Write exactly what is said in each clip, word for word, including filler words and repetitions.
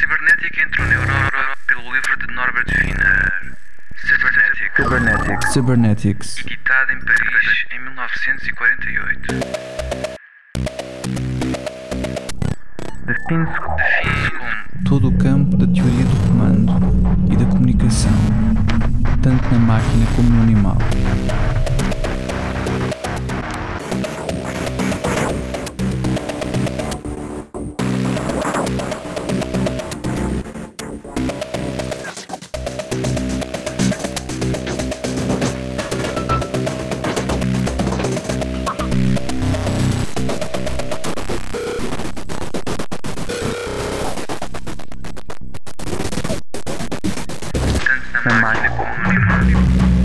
cibernética entrou na Europa pelo livro de Norbert Wiener, Cybernetics, Cybernetics. Cybernetics. editado em Paris em mil novecentos e quarenta e oito. Define-se define como Todo o campo da teoria do comando e da comunicação, tanto na máquina como no animal. tanto na máquina como no animal.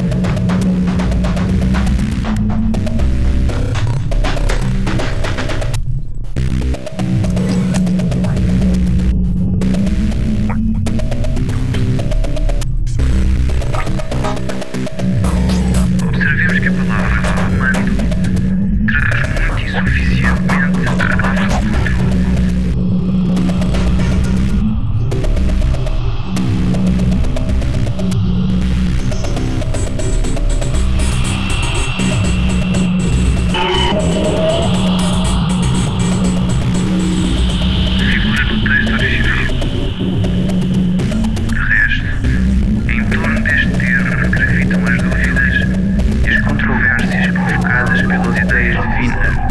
Observemos que a palavra comando traduz muito insuficientemente a palavra controle. Figura no texto original. De resto, em torno deste termo gravitam as dúvidas e as controvérsias provocadas pelas ideias de Wiener.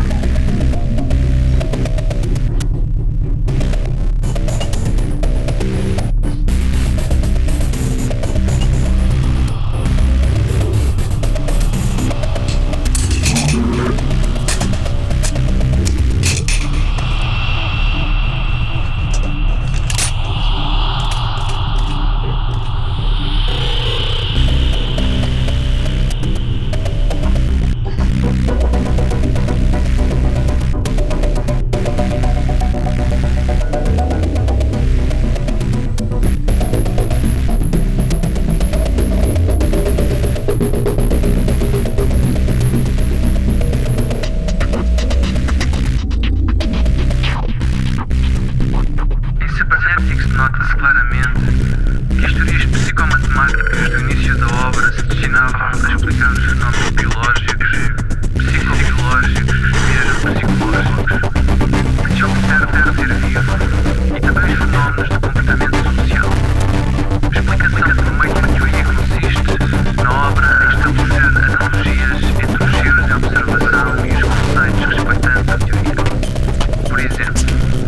Em Cybernetics nota-se claramente que as teorias psicomatemáticas do início da obra se destinavam a explicar os fenómenos biológicos, psicobiológicos e psicológicos que se observam no ser vivo e também os fenómenos do comportamento social. A explicação do meio da teoria consiste na obra em estabelecer analogias entre os erros de observação e os conceitos respeitantes à teoria. Por exemplo,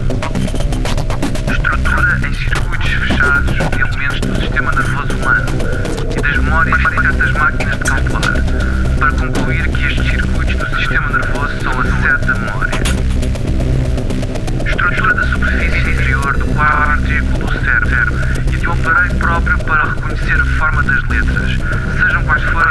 estrutura em circuitos fechados de elementos do sistema nervoso humano e das memórias de certas máquinas de calcular, para concluir que estes circuitos do sistema nervoso são a sede da memória. Estrutura da superfície inferior do quádriculo do cérebro e de um aparelho próprio para reconhecer a forma das letras, sejam quais forem